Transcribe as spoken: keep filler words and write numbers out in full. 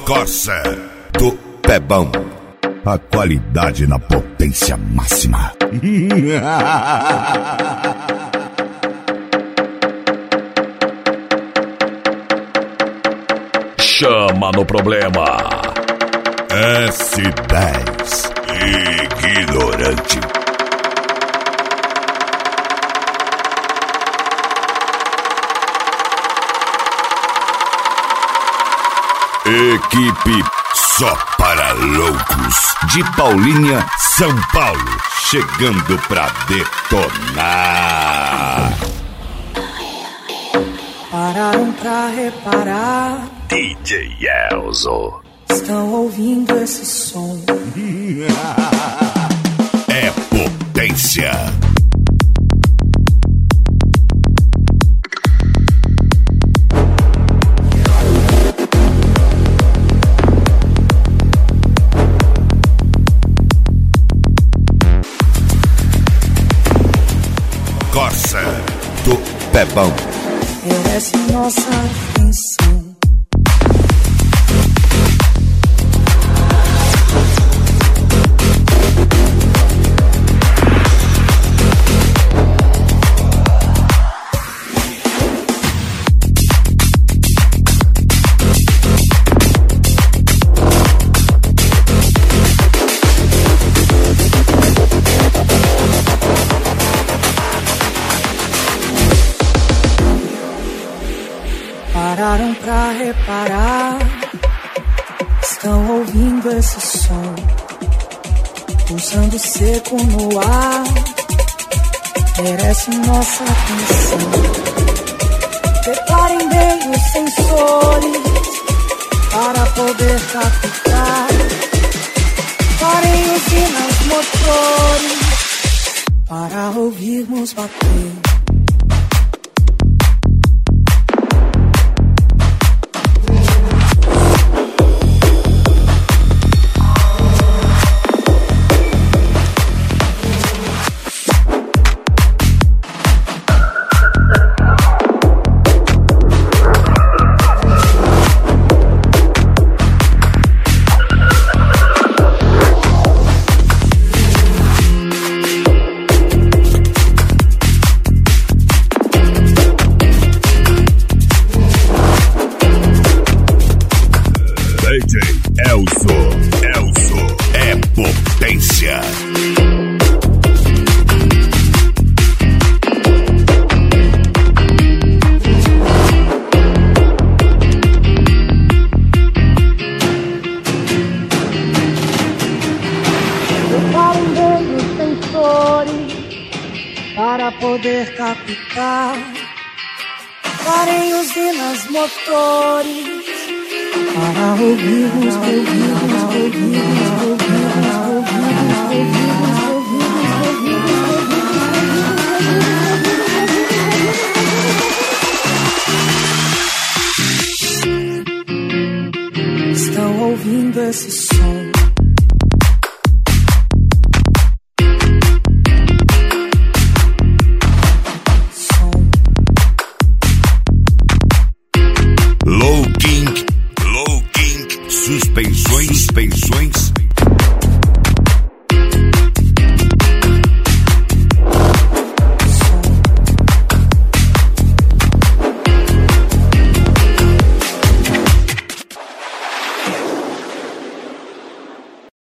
Corsa do Pebão. A qualidade na potência máxima. Chama no problema. S dez. Ignorante. Equipe só para loucos de Paulínia, São Paulo, chegando pra detonar. Pararam pra reparar. D J Elzo. Estão ouvindo esse som. É potência. Corsa do Pebão. Merece nossa atenção. Pararam pra reparar. Estão ouvindo esse som, pulsando seco no ar. Merece nossa atenção. Preparem bem os sensores para poder captar. Parem usinas motores para ouvirmos bater. D J Elzo. Elzo é potência. Preparem bem os sensores para poder captar. Parem usinas motores para ouvirmos, ouvirmos, ouvirmos, ouvirmos, ouvirmos, ouvirmos, ouvirmos. Estão ouvindo esse